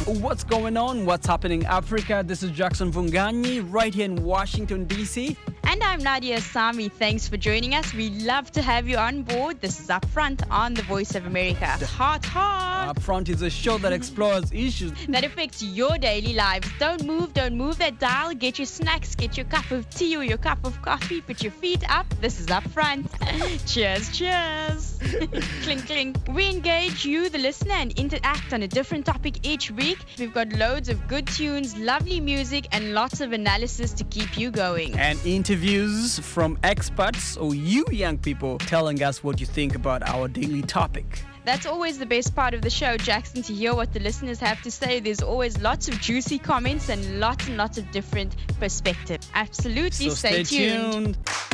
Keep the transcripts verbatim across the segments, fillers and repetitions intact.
What's going on? What's happening in Africa? This is Jackson Vunganyi right here in Washington, D C. And I'm Nadia Sami. Thanks for joining us. We love to have you on board. This is Upfront on the Voice of America. Hot, hot. Upfront is a show that explores issues that affects your daily lives. Don't move, don't move that dial. Get your snacks, get your cup of tea or your cup of coffee. Put your feet up. This is Upfront. Cheers, cheers. Clink, clink. We engage you, the listener, and interact on a different topic each week. We've got loads of good tunes, lovely music, and lots of analysis to keep you going. And interviews from experts or you young people telling us what you think about our daily topic. That's always the best part of the show, Jackson, to hear what the listeners have to say. There's always lots of juicy comments and lots and lots of different perspectives. Absolutely, so stay, stay tuned. tuned.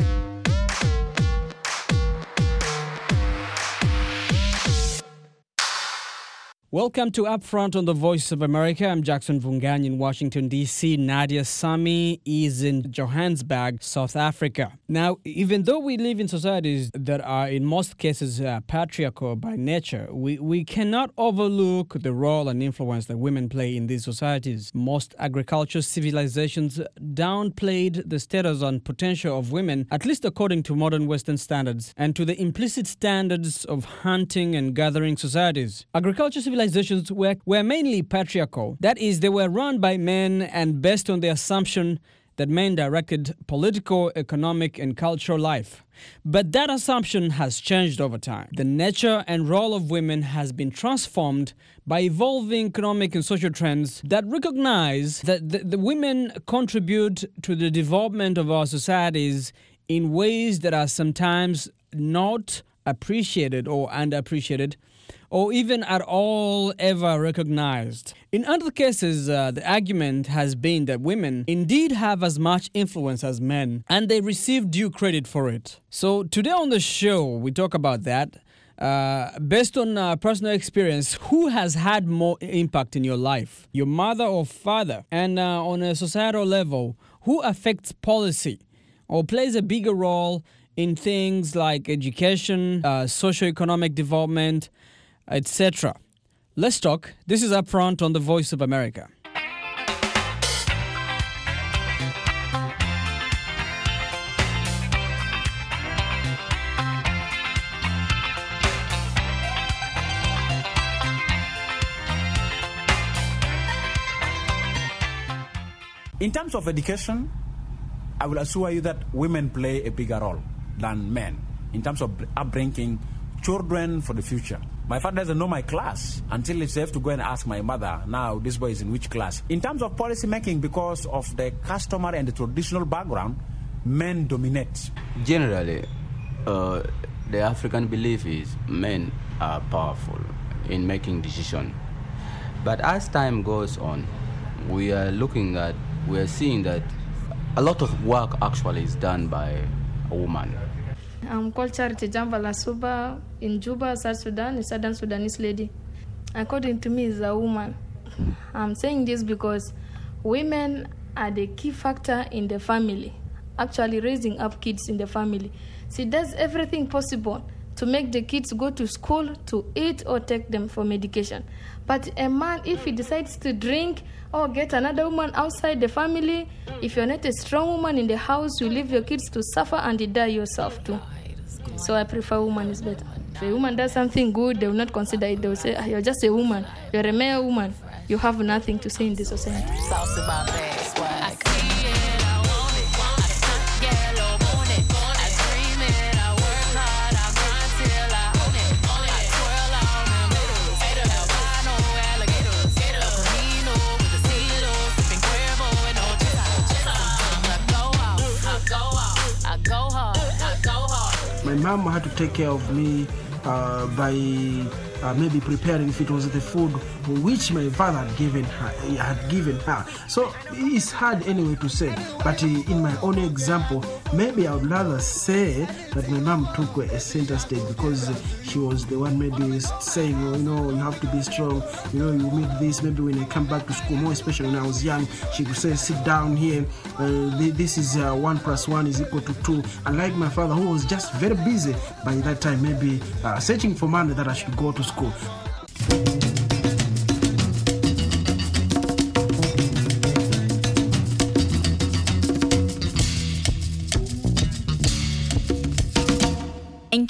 Welcome to Upfront on the Voice of America. I'm Jackson Vunganyi in Washington, D C. Nadia Sami is in Johannesburg, South Africa. Now, even though we live in societies that are in most cases uh, patriarchal by nature, we, we cannot overlook the role and influence that women play in these societies. Most agricultural civilizations downplayed the status and potential of women, at least according to modern Western standards, and to the implicit standards of hunting and gathering societies. Agricultural civilizations Civilizations were, were mainly patriarchal. That is, they were run by men and based on the assumption that men directed political, economic, and cultural life. But that assumption has changed over time. The nature and role of women has been transformed by evolving economic and social trends that recognize that the, the women contribute to the development of our societies in ways that are sometimes not appreciated or underappreciated, or even at all ever recognized. In other cases, uh, the argument has been that women indeed have as much influence as men, and they receive due credit for it. So today on the show, we talk about that. Uh, based on uh, personal experience, who has had more impact in your life, your mother or father? And uh, on a societal level, who affects policy or plays a bigger role in things like education, uh, socio-economic development, et cetera. Let's talk. This is Upfront on the Voice of America. In terms of education, I will assure you that women play a bigger role than men in terms of upbringing children for the future. My father doesn't know my class until it's safe to go and ask my mother, now this boy is in which class. In terms of policy making, because of the customary and the traditional background, men dominate. Generally, uh, the African belief is men are powerful in making decisions. But as time goes on, we are looking at, we are seeing that a lot of work actually is done by a woman. I'm called Charity Jambala Suba in Juba, South Sudan, a Southern Sudanese lady. According to me, is a woman. I'm saying this because women are the key factor in the family, actually raising up kids in the family. She does everything possible to make the kids go to school, to eat, or take them for medication. But a man, if he decides to drink or get another woman outside the family, if you're not a strong woman in the house, you leave your kids to suffer and you die yourself too. So I prefer woman is better. If a woman does something good, they will not consider it. They will say, ah, you're just a woman. You're a male woman. You have nothing to say in this society. My mom had to take care of me uh, by uh, maybe preparing, if it was the food which my father had given her. Had given her. So it's hard anyway to say. But in my own example, maybe I would rather say that my mom took a center stage because she was the one maybe saying, oh, you know, you have to be strong. You know, you need this. Maybe when I come back to school, more especially when I was young, she would say, sit down here. Uh, this is uh, one plus one is equal to two. Unlike my father, who was just very busy by that time, maybe uh, searching for money that I should go to school.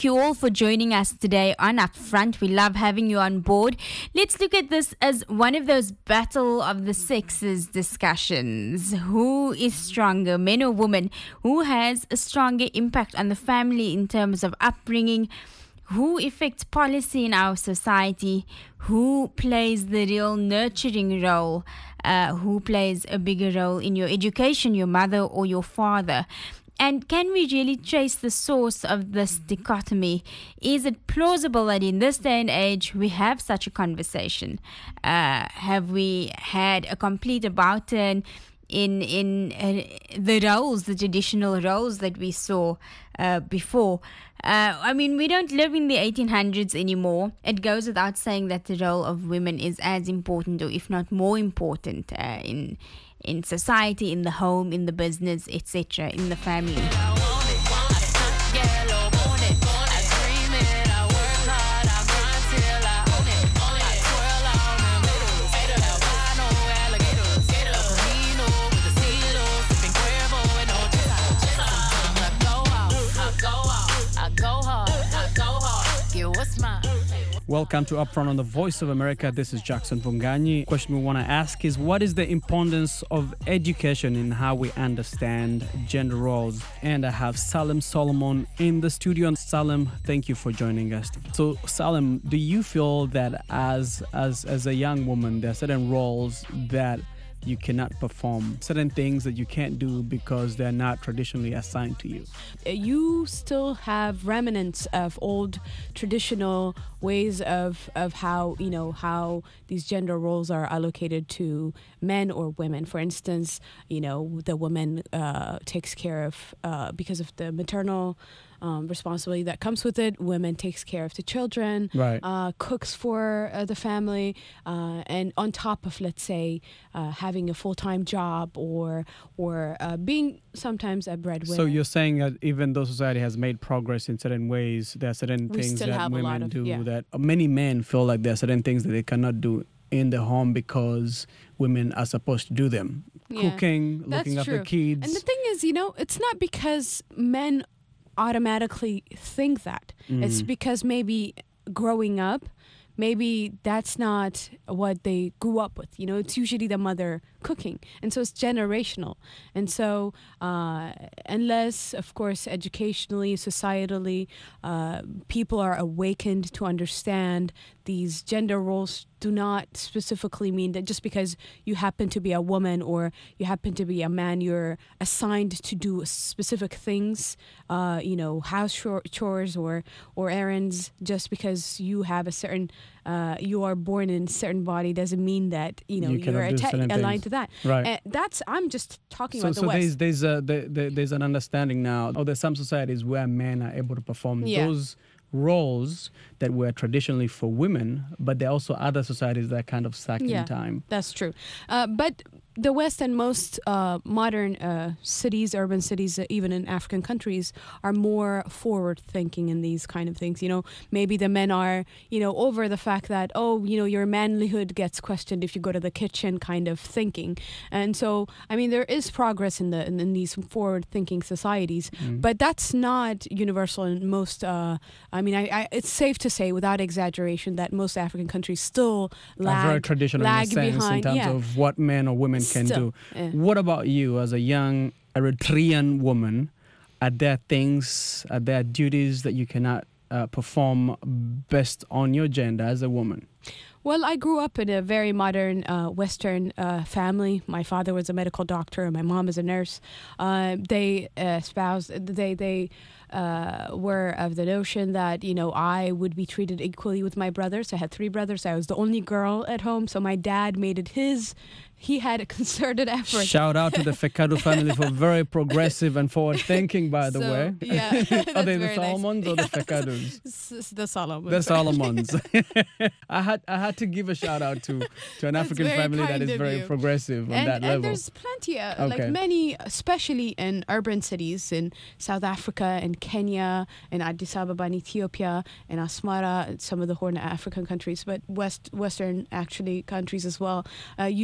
you all for joining us today on Upfront. We love having you on board. Let's look at this as one of those battle of the sexes discussions. Who is stronger, men or women? Who has a stronger impact on the family in terms of upbringing? Who affects policy in our society? Who plays the real nurturing role? Uh, who plays a bigger role in your education, your mother or your father? And can we really trace the source of this dichotomy? Is it plausible that in this day and age we have such a conversation? Uh, have we had a complete about turn in in uh, the roles, the traditional roles that we saw uh, before? Uh, I mean, we don't live in the eighteen hundreds anymore. It goes without saying that the role of women is as important, or if not more important, uh, in in society, in the home, in the business, et cetera, in the family. Welcome to Upfront on the Voice of America. This is Jackson Vunganyi. The question we want to ask is, what is the importance of education in how we understand gender roles? And I have Salem Solomon in the studio. And Salem, thank you for joining us. So Salem, do you feel that as as as a young woman, there are certain roles that you cannot perform, certain things that you can't do because they're not traditionally assigned to you? You still have remnants of old traditional ways of, of how, you know, how these gender roles are allocated to men or women. For instance, you know, the woman uh, takes care of, uh, because of the maternal Um, responsibility that comes with it. Women takes care of the children, right. uh, cooks for uh, the family, uh, and on top of, let's say, uh, having a full-time job or or uh, being sometimes a breadwinner. So you're saying that even though society has made progress in certain ways, there are certain We things still that have a lot women of- do yeah. that many men feel like there are certain things that they cannot do in the home because women are supposed to do them. Yeah. Cooking, That's looking after true. kids. And the thing is, you know, it's not because men automatically think that. It's because maybe growing up, maybe that's not what they grew up with. You know, it's usually the mother cooking. And so it's generational. And so uh, unless, of course, educationally, societally, uh, people are awakened to understand these gender roles do not specifically mean that just because you happen to be a woman or you happen to be a man, you're assigned to do specific things, uh, you know, house chores or, or errands. Just because you have a certain, uh, you are born in a certain body doesn't mean that, you know, You you cannot are do atta- certain aligned things. to that. Right. And that's, I'm just talking So, about the so West. there's there's a there, there- there's an understanding now. Oh, there's some societies where men are able to perform Yeah. those roles that were traditionally for women, but there are also other societies that are kind of stuck Yeah. in time. That's true. Uh, but the West and most uh, modern uh, cities, urban cities, uh, even in African countries, are more forward thinking in these kind of things. You know, maybe the men are, you know, over the fact that, oh, you know, your manlyhood gets questioned if you go to the kitchen kind of thinking. And so, I mean, there is progress in the in, in these forward thinking societies, but that's not universal in most, uh, I mean, I, I, it's safe to say without exaggeration that most African countries still lag, are very traditional in a lag sense behind. in terms yeah. of what men or women can Still, do. yeah. What about you as a young Eritrean woman? Are there things, are there duties that you cannot uh, perform based on your gender as a woman? Well, I grew up in a very modern uh, Western uh, family. My father was a medical doctor, and my mom is a nurse. Uh, they uh, espoused, they they uh, were of the notion that, you know, I would be treated equally with my brothers. I had three brothers. I was the only girl at home, so my dad made it his. He had a concerted effort. Shout out to the Fekadu family for very progressive and forward thinking, by the So, way. yeah, Are that's they the very nice. Solomons or the Fekadus? S- s- The Solomons. The Solomons. I had I had to give a shout out to, to an That's African very family that kind is of very you. progressive on and, that and level. there's plenty, uh, Okay. like many, especially in urban cities in South Africa and Kenya and Addis Ababa in Ethiopia and Asmara, and some of the Horn African countries, but West Western actually countries as well. Uh, you see even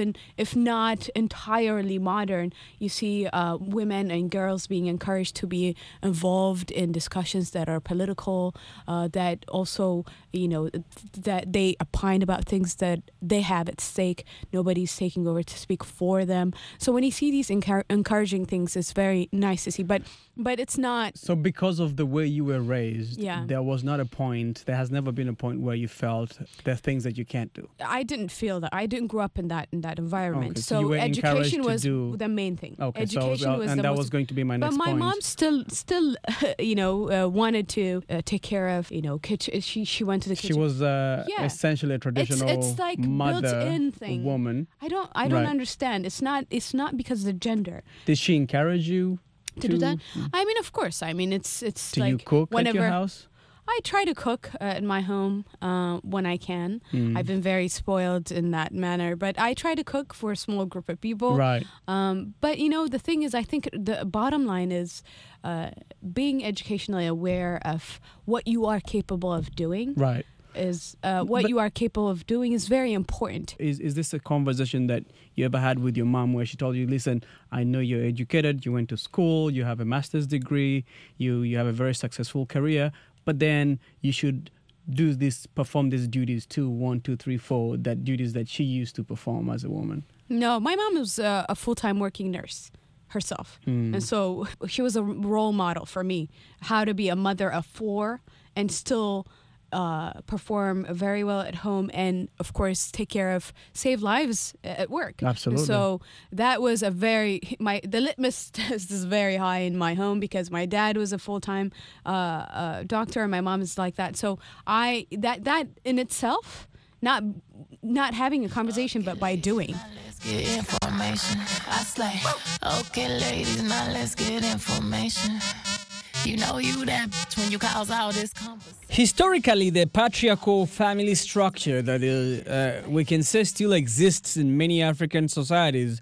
even if not entirely modern, you see uh, women and girls being encouraged to be involved in discussions that are political, uh, that also, you know, th- that they opine about things that they have at stake. Nobody's taking over to speak for them. So when you see these encour- encouraging things, it's very nice to see. But but it's not. So because of the way you were raised, Yeah. there was not a point, there has never been a point where you felt there are things that you can't do. I didn't feel that. I didn't grow up in that in that environment. Okay, so you were encouraged education to was do- the main thing. Okay, education so, uh, was and the that most, was going to be my But next my point. mom still still you know uh, wanted to uh, take care of, you know, kitchen. She she went to the She kitchen. was uh, Yeah. essentially a traditional it's like mother built-in thing. woman. I don't I don't Right. understand. It's not it's not because of the gender. Did she encourage you To, do that, I mean, of course. I mean, it's it's Do like you cook whenever at your house? I try to cook uh, in my home uh, when I can. Mm. I've been very spoiled in that manner, but I try to cook for a small group of people. Right. Um, but you know, the thing is, I think the bottom line is uh, being educationally aware of what you are capable of doing. Right. Is uh, what But- you are capable of doing is very important. Is is this a conversation that you ever had with your mom where she told you, listen, I know you're educated, you went to school, you have a master's degree, you, you have a very successful career, but then you should do this, perform these duties too, one, two, three, four, that duties that she used to perform as a woman? No, my mom was uh, a full-time working nurse herself. Mm. And so she was a role model for me, how to be a mother of four and still uh, perform very well at home and, of course, take care of, save lives at work. Absolutely. So that was a very, my the litmus test is very high in my home because my dad was a full-time uh, uh, doctor and my mom is like that. So I, that, that in itself, not not having a conversation, but by doing. Let's get information. I slay. Okay, ladies, now let's get information. You know you that bitch when you cause all this conversation. Historically, the patriarchal family structure that is, uh, we can say still exists in many African societies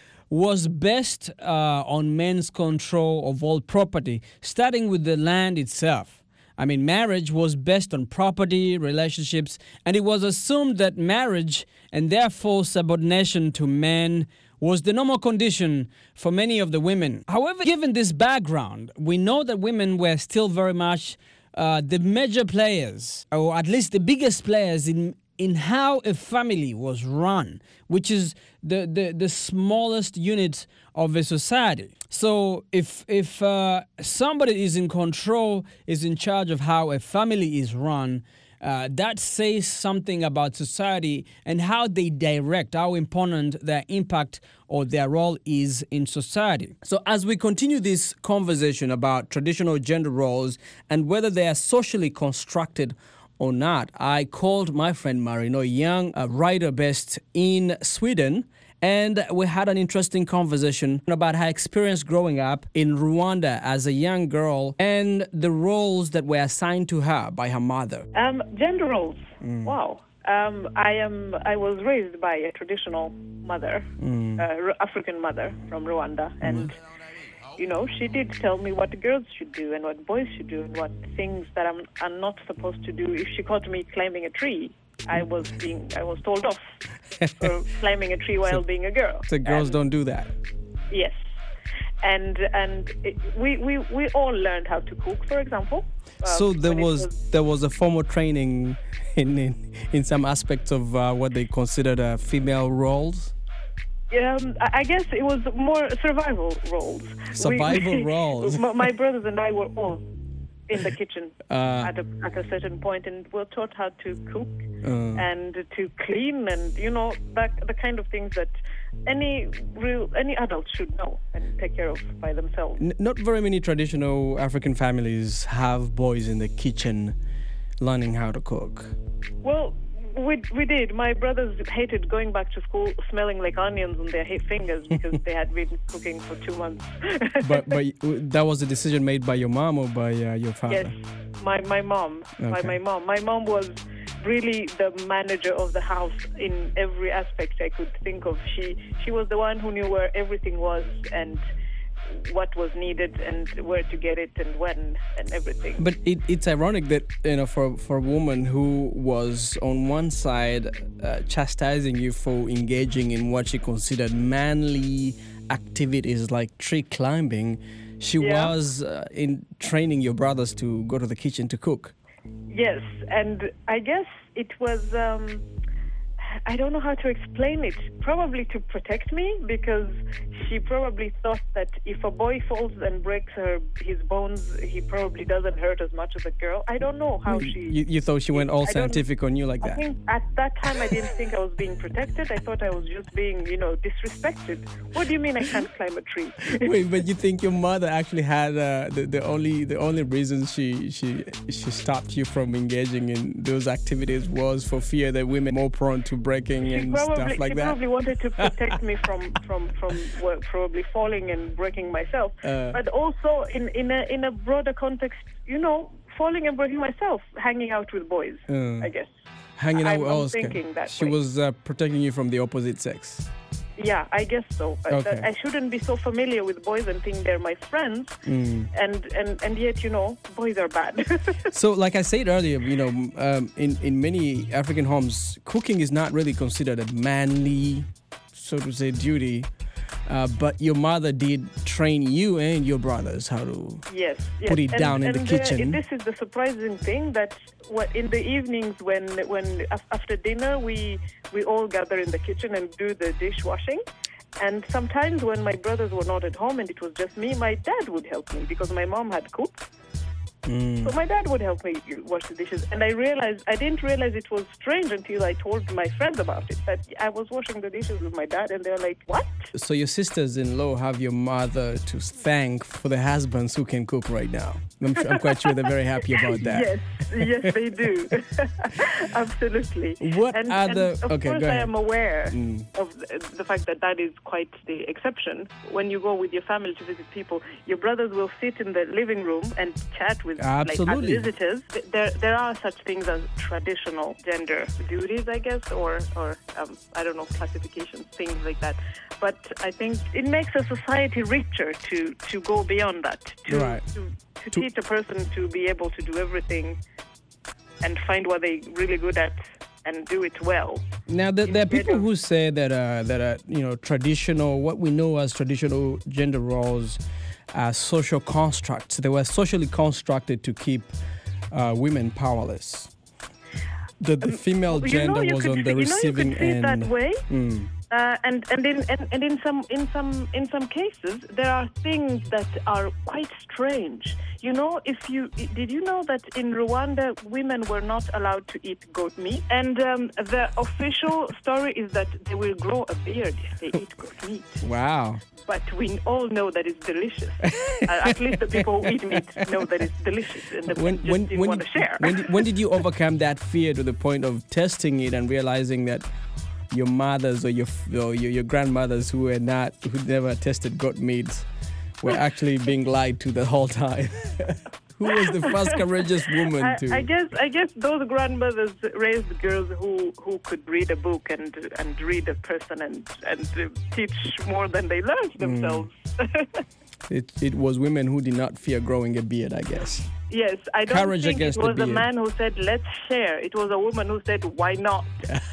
was based uh, on men's control of all property, starting with the land itself. I mean, marriage was based on property, relationships, and it was assumed that marriage and therefore subordination to men was the normal condition for many of the women. However, given this background, we know that women were still very much uh, the major players, or at least the biggest players in in how a family was run, which is the, the, the smallest unit of a society. So if if uh, somebody is in control, is in charge of how a family is run, uh, that says something about society and how they direct, how important their impact or their role is in society. So as we continue this conversation about traditional gender roles and whether they are socially constructed or not, I called my friend Marino, a young uh, writer based in Sweden, and we had an interesting conversation about her experience growing up in Rwanda as a young girl and the roles that were assigned to her by her mother. Um, gender roles. Mm. Wow. Um, I am. I was raised by a traditional mother, mm. uh, African mother from Rwanda, and. Mm. You know, she did tell me what girls should do and what boys should do and what things that I'm, I'm not supposed to do. If she caught me climbing a tree, I was being I was told off for climbing a tree while so, being a girl. So girls and, don't do that. Yes, and and it, we, we we all learned how to cook, for example. Uh, so there was, was there was a formal training in in, in some aspects of uh, what they considered uh, female roles. Um, I guess it was more survival roles. Survival we, roles. My brothers and I were all in the kitchen uh, at a at a certain point, and were taught how to cook uh, and to clean, and you know that the kind of things that any real any adult should know and take care of by themselves. N- not very many traditional African families have boys in the kitchen learning how to cook. Well. We we did. My brothers hated going back to school smelling like onions on their fingers because they had been cooking for two months. but but that was a decision made by your mom or by uh, your father? Yes, my my mom. Okay. By my mom. My mom was really the manager of the house in every aspect I could think of. She she was the one who knew where everything was and what was needed and where to get it and when and everything. But it, it's ironic that, you know, for, for a woman who was on one side uh, chastising you for engaging in what she considered manly activities like tree climbing, she Yeah. was uh, in training your brothers to go to the kitchen to cook. Yes, and I guess it was, um, I don't know how to explain it, probably to protect me, because she probably thought that if a boy falls and breaks her his bones, he probably doesn't hurt as much as a girl. I don't know how she... You, you thought she went all I don't- scientific on you like I that? think at that time I didn't think I was being protected. I thought I was just being, you know, disrespected. What do you mean I can't climb a tree? Wait, but you think your mother actually had uh, the, the only the only reason she she she stopped you from engaging in those activities was for fear that women are more prone to breaking She and probably, stuff like she that? probably wanted to protect me from from from well, probably falling and breaking myself, Uh. but also in in a in a broader context, you know, falling and breaking myself, hanging out with boys. Uh. I guess. Hanging out I'm- with I'm oh, okay. thinking that She way. was uh, protecting you from the opposite sex. Yeah, I guess so. But Okay. that I shouldn't be so familiar with boys and think they're my friends, Mm. and, and, and yet, you know, boys are bad. So, like I said earlier, you know, um, in in many African homes, cooking is not really considered a manly, so to say, duty. Uh, but your mother did train you and your brothers how to Yes, yes. put it and, down in and the uh, kitchen. this is the surprising thing that what, in the evenings when when af- after dinner we we all gather in the kitchen and do the dishwashing. And sometimes when my brothers were not at home and it was just me, my dad would help me because my mom had cooked. Mm. So my dad would help me wash the dishes, and I realized I didn't realize it was strange until I told my friends about it. That I was washing the dishes with my dad, and they're like, "What?" So your sisters-in-law have your mother to thank for the husbands who can cook right now. I'm, I'm quite sure they're very happy about that. Yes, yes, they do. Absolutely. What and, other- And of okay, course, go I ahead. am aware Mm. of the, the fact that that is quite the exception. When you go with your family to visit people, your brothers will sit in the living room and chat with Absolutely. like, as visitors. There, there are such things as traditional gender duties, I guess, or, or um, I don't know, classifications, things like that. But I think it makes a society richer to, to go beyond that, to, Right. to, to, To- teach a person to be able to do everything and find what they're really good at and do it well. Now, there, there are Instead people of- who say that uh, that uh, you know traditional, what we know as traditional gender roles, are social constructs. They were socially constructed to keep uh, women powerless. The, the female You gender know, you was could on the see- you know, you receiving could see it end. that way. Mm. Uh, and and in and, and in some in some in some cases there are things that are quite strange. You know, if you did you know that in Rwanda women were not allowed to eat goat meat, and um, the official story is that they will grow a beard if they eat goat meat. Wow. But we all know that it's delicious. uh, at least the people who eat meat know that it's delicious, and the When just when didn't when want did, to share. when, did, when did you overcome that fear to the point of testing it and realizing that your mothers or your or your, your grandmothers who were not who never tested goat meat were actually being lied to the whole time? Who was the first courageous woman I, to? I guess I guess those grandmothers raised girls who, who could read a book and and read a person and and uh, teach more than they learned themselves. It, it was women who did not fear growing a beard, I guess. Yes, I don't Courage think it against the was a beard. man who said let's share. It was a woman who said why not.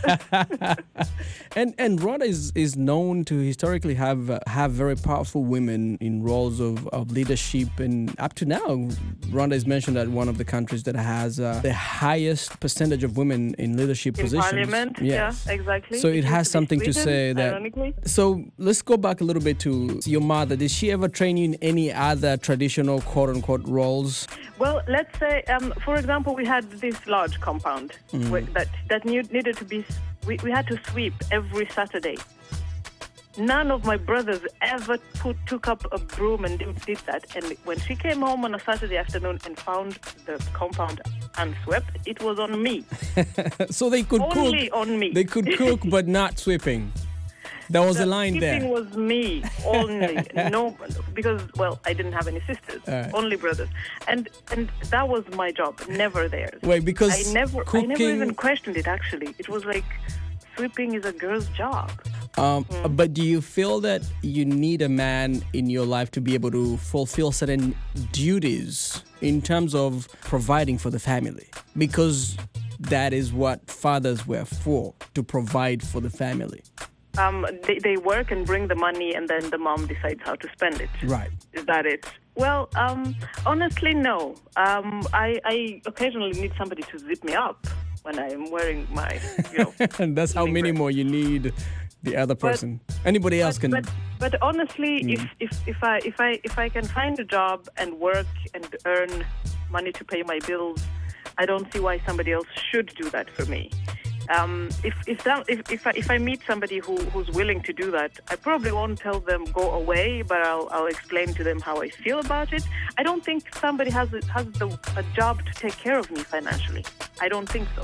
And and Rwanda is, is known to historically have uh, have very powerful women in roles of, of leadership, and up to now, Rwanda is mentioned as one of the countries that has uh, the highest percentage of women in leadership In positions. parliament, Yes. yeah, exactly. So it used has to be something to Sweden, say that. ironically. So let's go back a little bit to your mother. Did she ever train you in any other traditional quote unquote roles? Well, let's say, um, for example, we had this large compound Mm. where, that that new, needed to be. We, we had to sweep every Saturday. None of my brothers ever put, took up a broom and did, did that. And when she came home on a Saturday afternoon and found the compound unswept, it was on me. So they could Only cook. on me. They could cook, but not sweeping. There was The a line sweeping there. was me only. No, because well, I didn't have any sisters, Uh. only brothers, and and that was my job, never theirs. Wait, because I never, cooking. I never even questioned it. Actually, it was like sweeping is a girl's job. Um, But do you feel that you need a man in your life to be able to fulfill certain duties in terms of providing for the family? Because that is what fathers were for, to provide for the family. Um, they, they work and bring the money, and then the mom decides how to spend it. Right. Is that it? Well, um, honestly, no. Um, I, I occasionally need somebody to zip me up when I'm wearing my, you know. And that's how many more you need the other person. But, Anybody else but, can. But, but honestly, mm. if, if, if I if I if I can find a job and work and earn money to pay my bills, I don't see why somebody else should do that for me. Um, if if, that, if if I, if I meet somebody who, who's willing to do that, I probably won't tell them go away, but I'll I'll explain to them how I feel about it. I don't think somebody has a, has the, a job to take care of me financially. I don't think so.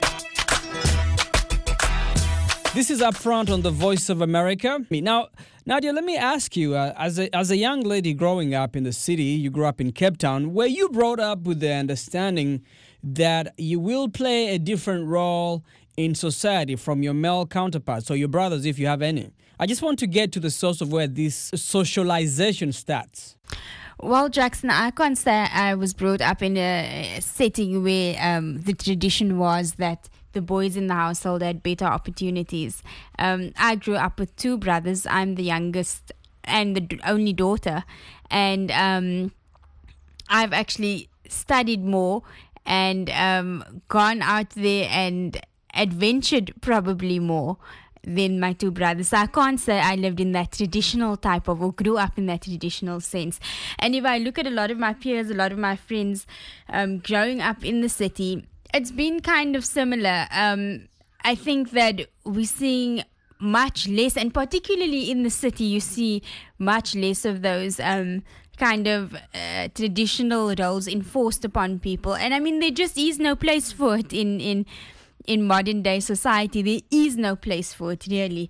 This is Upfront on the Voice of America. Now, Nadia, let me ask you, uh, as a as a young lady growing up in the city, you grew up in Cape Town, were you brought up with the understanding that you will play a different role in society from your male counterparts, or your brothers if you have any? I just want to get to the source of where this socialization starts. Well, Jackson, I can't say I was brought up in a setting where um, the tradition was that the boys in the household had better opportunities. Um, I grew up with two brothers. I'm the youngest and the only daughter. And um, I've actually studied more and um, gone out there and adventured probably more than my two brothers. So I can't say I lived in that traditional type of, or grew up in that traditional sense. And if I look at a lot of my peers, a lot of my friends um, growing up in the city, it's been kind of similar. Um, I think that we're seeing much less, and particularly in the city, you see much less of those um, kind of uh, traditional roles enforced upon people. And I mean, there just is no place for it in, in, in modern day society. There is no place for it, really.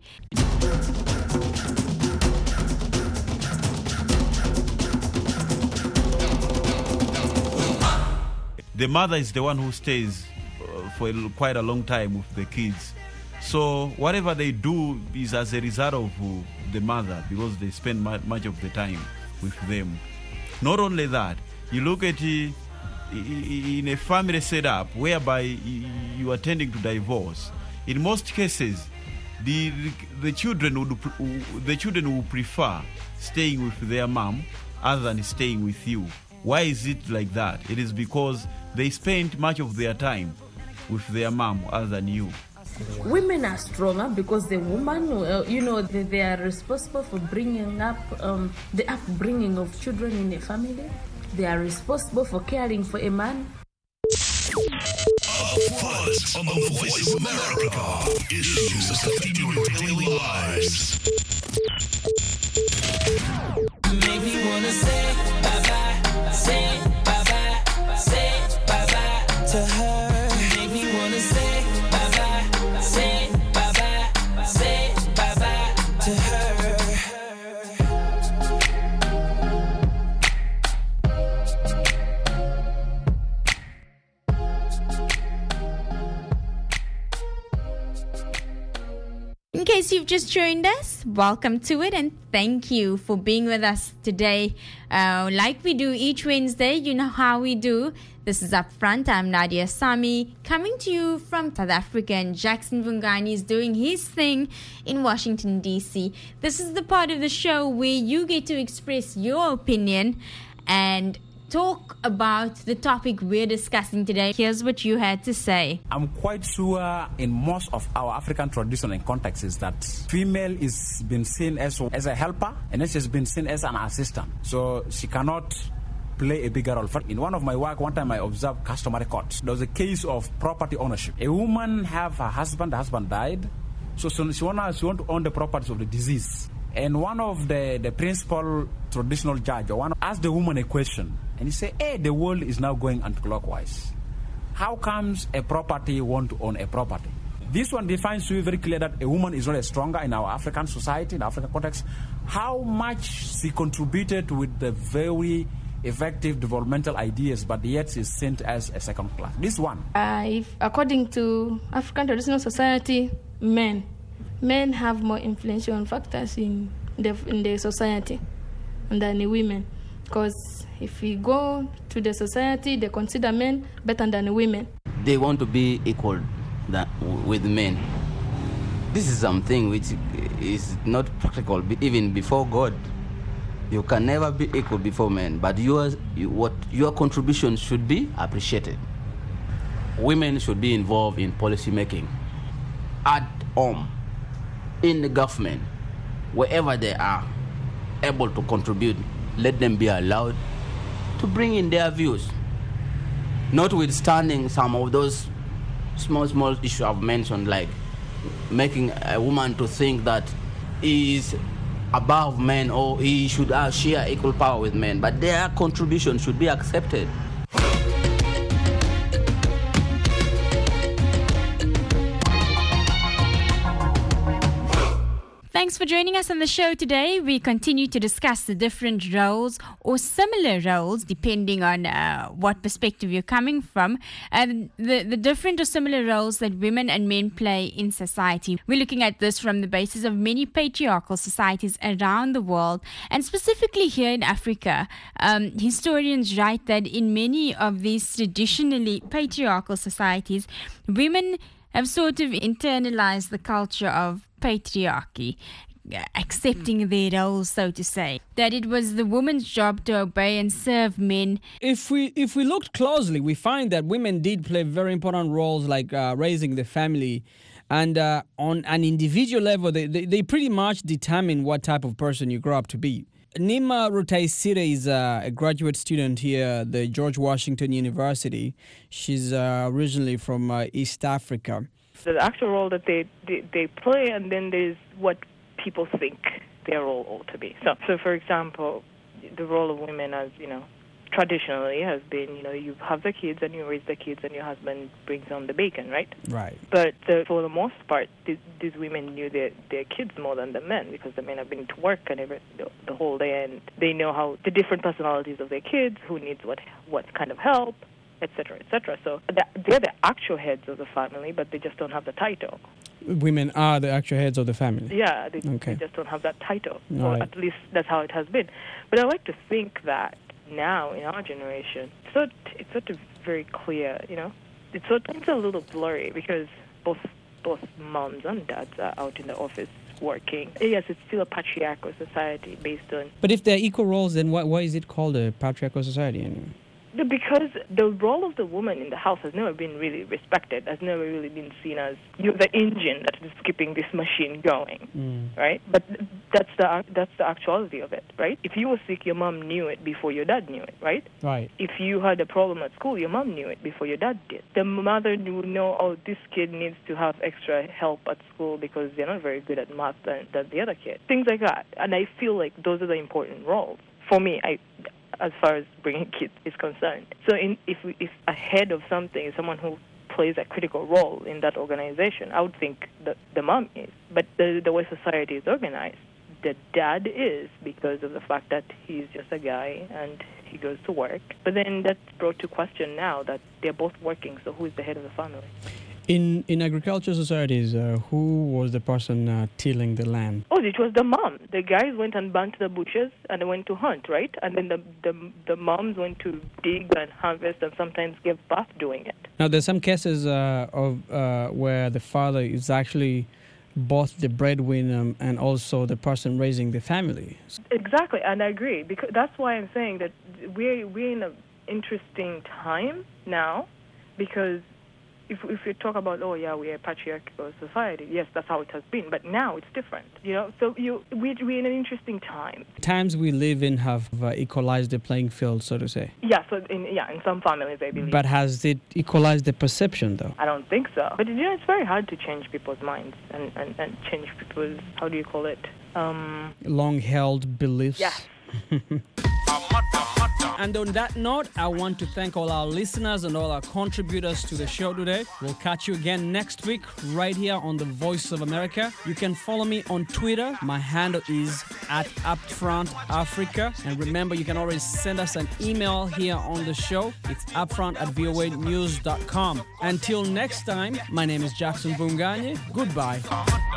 The mother is the one who stays uh, for a, quite a long time with the kids. So whatever they do is as a result of uh, the mother, because they spend mu- much of the time with them. Not only that, you look at uh, in a family setup whereby you are tending to divorce. In most cases, the the children would the children would prefer staying with their mom other than staying with you. Why is it like that? It is because they spend much of their time with their mom other than you. Women are stronger because the woman, uh, you know, they, they are responsible for bringing up um, the upbringing of children in a family. They are responsible for caring for a man. Upfront on the Voice of America. Issues affecting your daily lives. Make me wanna say bye-bye, say bye-bye, say bye-bye to her. Make me wanna say bye-bye, say bye-bye, say bye-bye to her. In case you've just joined us, welcome to it, and thank you for being with us today. Uh, like we do each Wednesday, you know how we do. This is Upfront. I'm Nadia Sami, coming to you from South Africa, and Jackson Vungani is doing his thing in Washington, D C. This is the part of the show where you get to express your opinion and talk about the topic we're discussing today. Here's what you had to say. I'm quite sure in most of our African tradition and contexts is that female is been seen as, as a helper, and then she's been seen as an assistant. So she cannot play a bigger role. In one of my work, one time I observed customary courts. There was a case of property ownership. A woman have her husband, the husband died, so, so she, wanna, she want to own the properties of the deceased. And one of the, the principal traditional judge or one asked the woman a question, and he said, hey, the world is now going anti-clockwise. How comes a property want to own a property? This one defines to you very clear that a woman is not as stronger in our African society, in the African context. How much she contributed with the very effective developmental ideas, but yet is seen as a second class. This one. Uh, if according to African traditional society, men men have more influential factors in the in the society than the women. Because if we go to the society, they consider men better than women. They want to be equal that, with men. This is something which is not practical, even before God. You can never be equal before men, but yours, you, what your contribution should be appreciated. Women should be involved in policy making, at home, in the government, wherever they are able to contribute. Let them be allowed to bring in their views, notwithstanding some of those small, small issues I've mentioned, like making a woman to think that he is above men or he should uh, share equal power with men, but their contribution should be accepted. Thanks for joining us on the show today. We continue to discuss the different roles or similar roles, depending on uh, what perspective you're coming from, and the, the different or similar roles that women and men play in society. We're looking at this from the basis of many patriarchal societies around the world, and specifically here in Africa. Um, historians write that in many of these traditionally patriarchal societies, women have sort of internalized the culture of patriarchy, accepting their roles, so to say, that it was the woman's job to obey and serve men. If we if we looked closely, we find that women did play very important roles, like uh, raising the family, and uh, on an individual level, they, they, they pretty much determine what type of person you grow up to be. Nima Rutaisire is uh, a graduate student here at the George Washington University. She's uh, originally from uh, East Africa. The actual role that they, they, they play, and then there's what people think their role ought to be. So, so for example, the role of women, as you know, traditionally has been, you know, you have the kids and you raise the kids and your husband brings home the bacon, right? Right. But the, for the most part, these, these women knew their, their kids more than the men, because the men have been to work and every, the, the whole day, and they know how the different personalities of their kids, who needs what what kind of help, et cetera, et cetera. So they're the actual heads of the family, but they just don't have the title. Women are the actual heads of the family. Yeah, they, okay. they just don't have that title. All or right. At least that's how it has been. But I like to think that now, in our generation, it's sort, it's sort of very clear, you know. It's, sort, it's a little blurry, because both both moms and dads are out in the office working. Yes, it's still a patriarchal society based on... But if they're equal roles, then why, why is it called a patriarchal society anyway? Because the role of the woman in the house has never been really respected, has never really been seen as you're the engine that is keeping this machine going, mm. right? But that's the that's the actuality of it, right? If you were sick, your mom knew it before your dad knew it, right? Right. If you had a problem at school, your mom knew it before your dad did. The mother would know, oh, this kid needs to have extra help at school because they're not very good at math than, than the other kid. Things like that. And I feel like those are the important roles. For me, I... as far as bringing kids is concerned. So in, if we, if a head of something is someone who plays a critical role in that organization, I would think that the mom is. But the, the way society is organized, the dad is, because of the fact that he's just a guy and he goes to work. But then that's brought to question now that they're both working, so who is the head of the family? In in agricultural societies, uh, who was the person uh, tilling the land? Oh, it was the mom. The guys went and burnt the bushes and they went to hunt, right? And then the, the the moms went to dig and harvest and sometimes give birth doing it. Now, there's some cases uh, of uh, where the father is actually both the breadwinner and also the person raising the family. Exactly, and I agree, because that's why I'm saying that we're we're in an interesting time now, because If, if you talk about, oh, yeah, we're a patriarchal society, yes, that's how it has been. But now it's different, you know. So you, we, we're in an interesting time. Times we live in have uh, equalized the playing field, so to say. Yeah, so in, yeah, in some families, I believe. But has it equalized the perception, though? I don't think so. But, you know, it's very hard to change people's minds and, and, and change people's, how do you call it? Um, Long-held beliefs. Yes. And on that note, I want to thank all our listeners and all our contributors to the show today. We'll catch you again next week right here on The Voice of America. You can follow me on Twitter. My handle is at Upfront Africa. And remember, you can always send us an email here on the show. It's upfront at v o a news dot com. Until next time, my name is Jackson Vunganye. Goodbye.